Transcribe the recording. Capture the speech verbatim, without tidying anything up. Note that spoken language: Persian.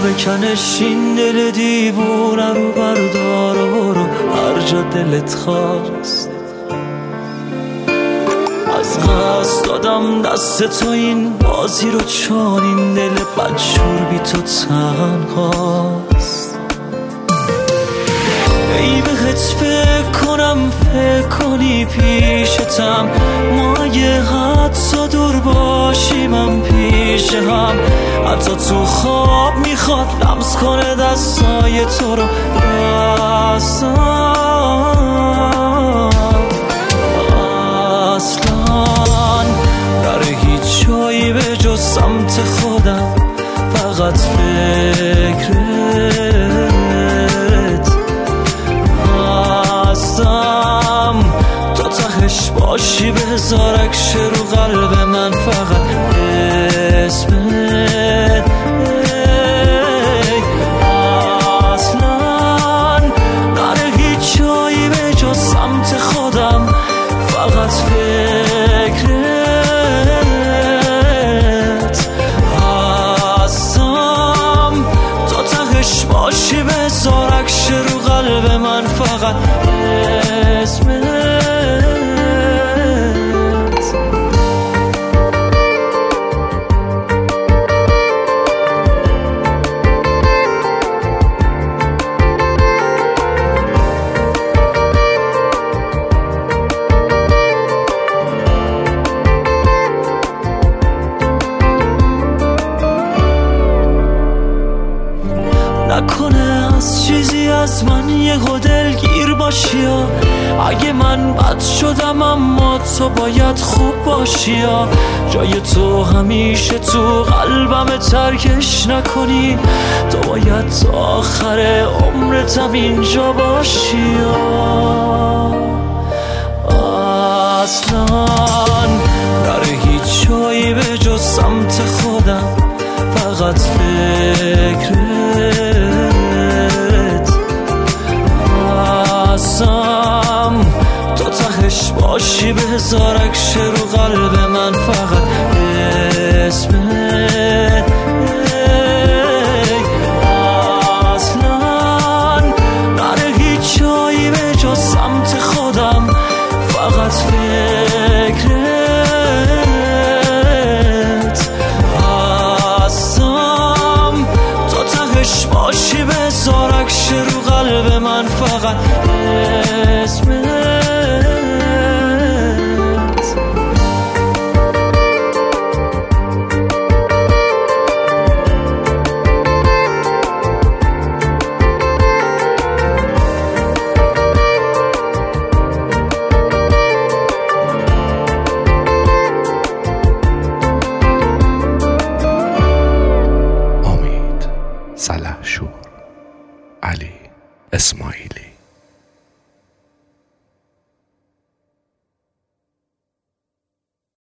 بکنش این دل دیوونه رو، بردار و برو هر جا دلت خواست. از قصد دادم دست تو این بازی رو، چون این دل بدشور بی تو تنهاست. ای بهت فکر کنم فکر کنی پیشتم، ما یه حدسا دور باشیم هم پیش هم. حتی تو خواب میخواد لمس کنه دستای تو رو دستم. اصلا در هیچ جایی به جز سمت خودم، فقط فکرت هستم. تا تهش باشی بذارک رو قلب من، فقط اسمت. اصلا نره هیچ جایی به جز سمت خودم، فقط فکرت هستم. تا تهش باشی بذارک رو قلب من، فقط اسمت. نکنه از چیزی از من یه دلگیر باشی، یا اگه من بد شدم اما تو باید خوب باشی، یا جای تو همیشه تو قلبم ترکش نکنی. تو باید تا آخر عمرتم اینجا باشی. یا اصلا در هیچ جایی به جز سمت خودم، فقط فکرت هستم. تا تهش باشی بذارک رو قلب من، فقط اسمت. اصلا نره هیچ جایی به جز سمت خودم، فقط فکرت هستم. تا تهش باشی بذارک رو قلب من، فقط اسمت.